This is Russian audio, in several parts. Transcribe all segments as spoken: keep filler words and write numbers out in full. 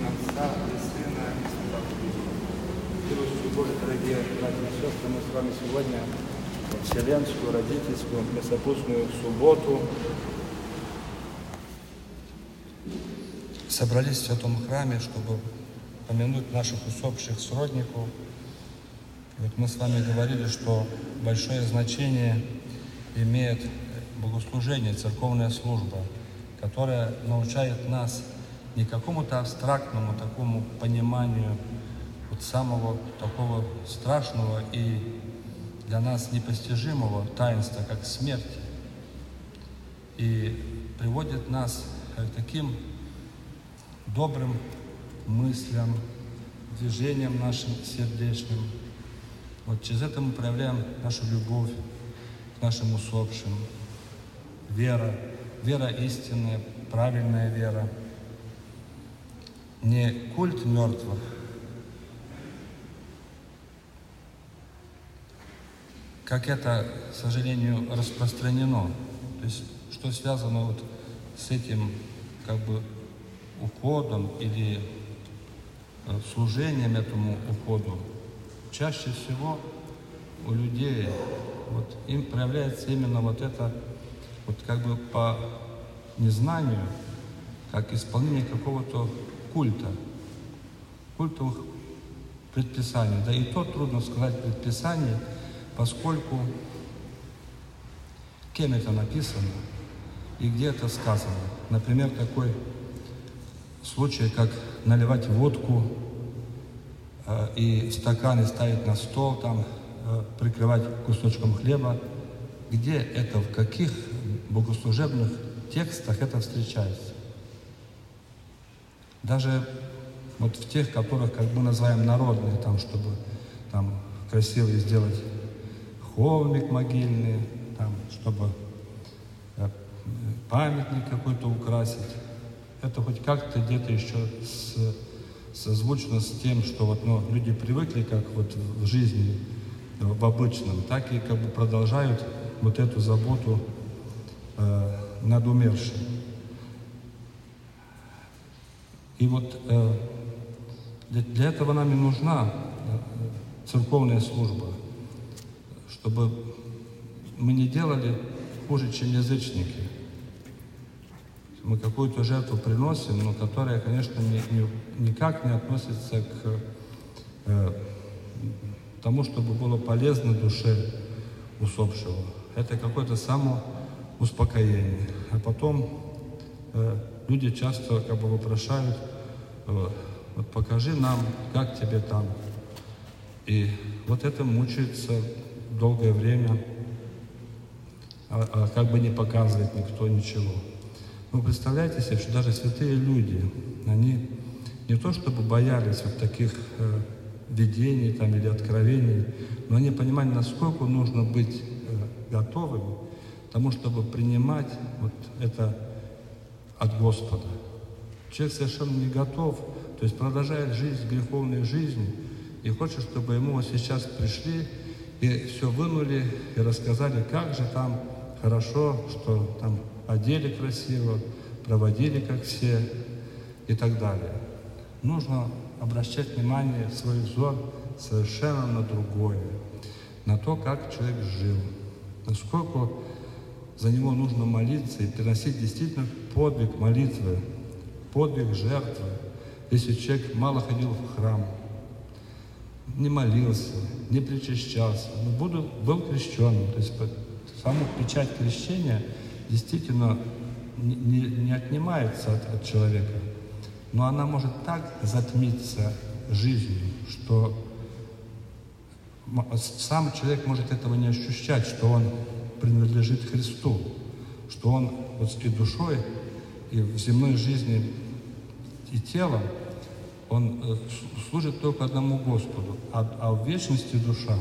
Отца и Сына и Святого Духа. Милостью Божией, дорогие братья и сестры, мы с вами сегодня в Вселенскую, родительскую, Мясопустную субботу собрались в Святом Храме, чтобы помянуть наших усопших сродников. И вот мы с вами говорили, что большое значение имеет богослужение, церковная служба, которая научает нас не какому-то абстрактному такому пониманию вот самого такого страшного и для нас непостижимого таинства, как смерть, и приводит нас к таким добрым мыслям, движениям нашим сердечным. Вот через это мы проявляем нашу любовь к нашим усопшим. Вера, вера истинная, правильная вера. Не культ мертвых, как это, к сожалению, распространено. То есть, что связано вот с этим, как бы, уходом или служением этому уходу. Чаще всего у людей вот, им проявляется именно вот это, вот как бы по незнанию, как исполнение какого-то культа, культовых предписаний. Да и то трудно сказать предписание, поскольку кем это написано и где это сказано. Например, такой случай, как наливать водку э, и стаканы ставить на стол, там, э, прикрывать кусочком хлеба. Где это, в каких богослужебных текстах это встречается? Даже вот в тех, которых, как мы называем, народные, там, чтобы там красивый сделать холмик могильный, там, чтобы э, памятник какой-то украсить. Это хоть как-то где-то еще с, созвучно с тем, что вот, ну, люди привыкли, как вот в жизни, в обычном, так и как бы продолжают вот эту заботу э, над умершим. И вот э, для, для этого нам и нужна э, церковная служба, чтобы мы не делали хуже, чем язычники. Мы какую-то жертву приносим, но которая, конечно, не, не, никак не относится к э, тому, чтобы было полезно душе усопшего. Это какое-то самоуспокоение. А потом э, люди часто как бы вопрошают, э, вот покажи нам, как тебе там. И вот это мучается долгое время, а, а как бы не показывает никто ничего. Вы представляете себе, что даже святые люди, они не то чтобы боялись вот таких э, видений там, или откровений, но они понимали, насколько нужно быть э, готовым к тому, чтобы принимать вот это от Господа. Человек совершенно не готов, то есть продолжает жизнь греховной жизнью, и хочет, чтобы ему вот сейчас пришли и все вынули, и рассказали, как же там хорошо, что там одели красиво, проводили как все и так далее. Нужно обращать внимание, свой взор совершенно на другое, на то, как человек жил, насколько за него нужно молиться и приносить действительно подвиг молитвы, подвиг жертвы. Если человек мало ходил в храм, не молился, не причащался, но буду, был крещенным, то есть саму печать крещения действительно не, не, не отнимается от, от человека, но она может так затмиться жизнью, что сам человек может этого не ощущать, что он принадлежит Христу, что он вот и душой, и в земной жизни, и телом, он служит только одному Господу, а, а в вечности душа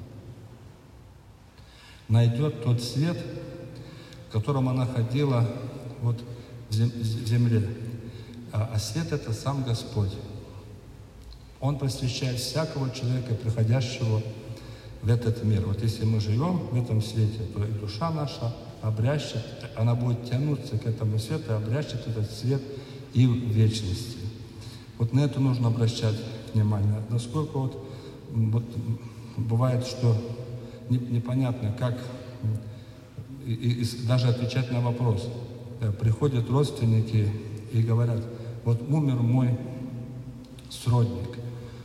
найдет тот свет, в котором она ходила вот в земле. А, а свет — это сам Господь. Он просвещает всякого человека, приходящего в этот мир. Вот если мы живем в этом свете, то и душа наша обрящет, она будет тянуться к этому свету и обрящет этот свет и в вечности. Вот на это нужно обращать внимание. Насколько вот, вот бывает, что не, непонятно, как и, и, и даже отвечать на вопрос. Приходят родственники и говорят: вот умер мой сродник,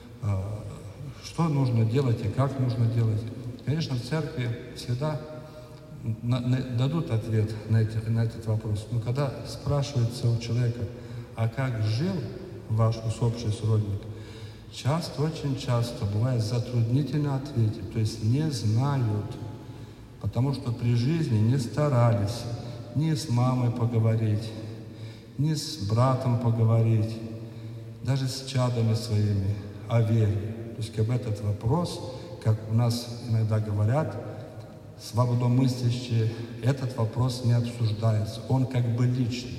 что нужно делать и как нужно делать. Конечно, в церкви всегда на, на, дадут ответ на, эти, на этот вопрос. Но когда спрашивается у человека: а как жил ваш усопший сродник, часто, очень часто бывает затруднительно ответить, то есть не знают, потому что при жизни не старались ни с мамой поговорить, ни с братом поговорить, даже с чадами своими о вере. То есть об этот вопрос, как у нас иногда говорят, свободомыслящие, этот вопрос не обсуждается, он как бы личный.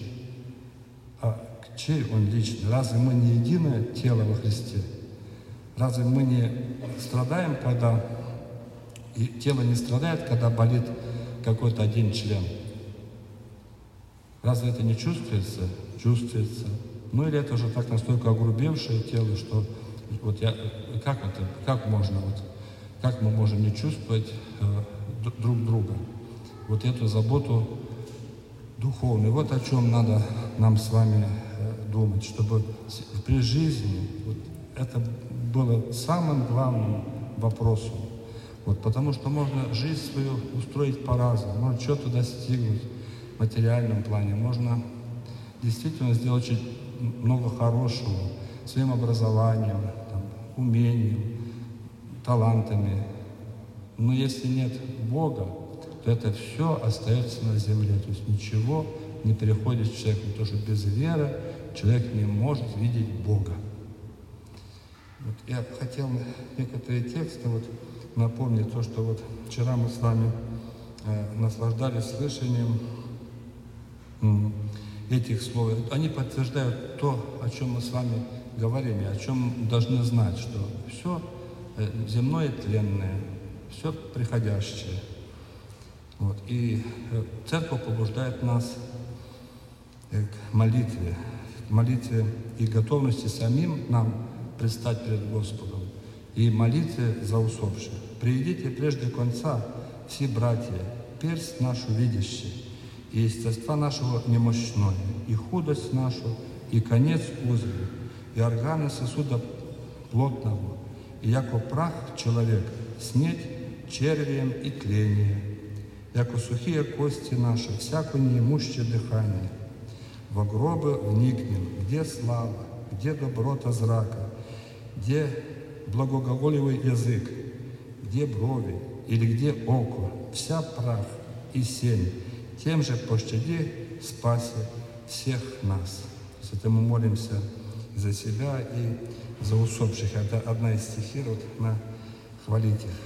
А чей он личный? Разве мы не единое тело во Христе? Разве мы не страдаем, когда и тело не страдает, когда болит какой-то один член? Разве это не чувствуется? Чувствуется. Ну или это уже так настолько огрубевшее тело, что вот я, как это, как можно, вот, как мы можем не чувствовать э, друг друга? Вот эту заботу духовную. Вот о чем надо нам с вами э, думать, чтобы при жизни вот, это было самым главным вопросом. Вот, потому что можно жизнь свою устроить по-разному, можно что-то достигнуть в материальном плане, можно действительно сделать очень много хорошего своим образованием, там, умением, талантами. Но если нет Бога, то это все остается на земле. То есть ничего не переходит к человеку, потому что без веры человек не может видеть Бога. Вот я хотел некоторые тексты вот напомнить, то, что вот вчера мы с вами э, наслаждались слышанием э, этих слов. Они подтверждают то, о чем мы с вами говорим, и о чем должны знать, что все э, земное тленное, все приходящее. Вот. И э, Церковь побуждает нас э, к молитве, к молитве и готовности самим нам предстать перед Господом и молитве за усопших. «Приидите прежде конца, все братья, персть нашу видящие, и естества нашего немощное, и худость нашу, и конец узрим, и органы сосуда плотного, и яко прах человек, смерть червием и тление, яко сухие кости наши, всякое неимущее дыхание. Во гробы вникнем, где слава, где доброта зрака, где благоговоливый язык, где брови или где око, вся прах и сень, тем же пощади, спаси всех нас». То есть это мы молимся за себя и за усопших. Это одна из стихиров, вот, на хвалить их.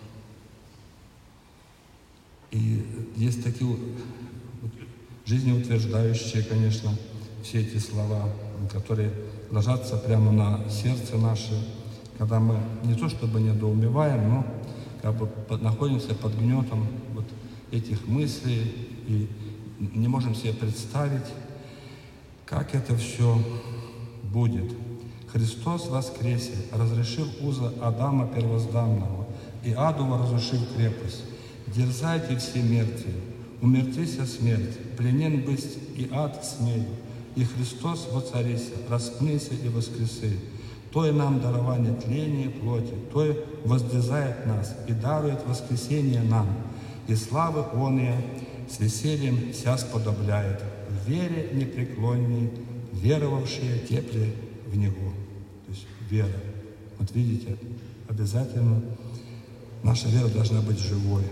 И есть такие вот, жизнеутверждающие, конечно, все эти слова, которые ложатся прямо на сердце наше, когда мы не то чтобы недоумеваем, но как бы находимся под гнетом вот этих мыслей и не можем себе представить, как это все будет. Христос воскресе, разрешив узы Адама первозданного, и адова разрушив крепость. Дерзайте все мертвые, умертвися смерть, пленен быть и ад смею, и Христос воцарися, распнися и воскресы. Той нам дарование тления плоти, Той воздвизает нас и дарует воскресение нам, и славы оные с весельем вся сподобляет, в вере непреклонней, веровавшие тепле в Него. То есть вера. Вот видите, обязательно наша вера должна быть живой.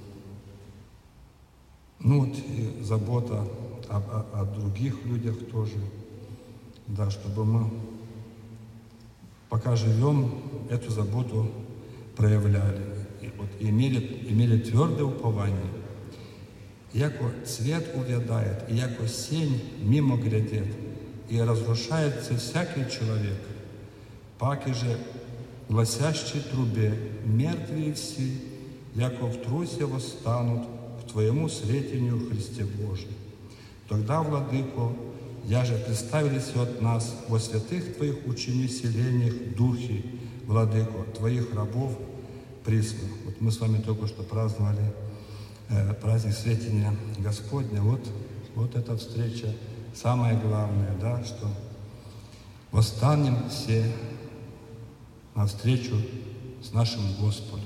Ну вот и забота о, о, о других людях тоже, да, чтобы мы, пока живем, эту заботу проявляли и, вот, и имели, имели твердое упование. Яко цвет увядает, и яко сень мимо глядит, и разрушается всякий человек, паки же гласящей трубе мертвые все, яко в трусе восстанут к Твоему сретению, Христе Божий. Тогда, Владыко, я же представились от нас во святых Твоих учени селениях духи, Владыко, Твоих рабов присно. Вот мы с вами только что праздновали э, праздник Сретения Господня. Вот, вот эта встреча, самое главное, да, что восстанем все навстречу с нашим Господом.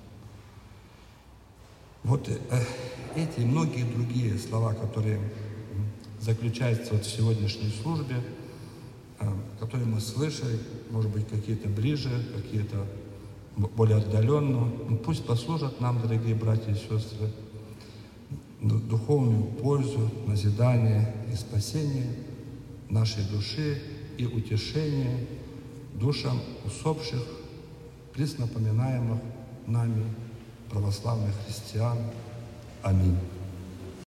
Вот э, эти и многие другие слова, которые заключаются вот в сегодняшней службе, э, которые мы слышали, может быть, какие-то ближе, какие-то более отдаленно, ну, пусть послужат нам, дорогие братья и сестры, духовную пользу, назидание и спасение нашей души и утешение душам усопших, присно поминаемых нами православных христиан. Аминь.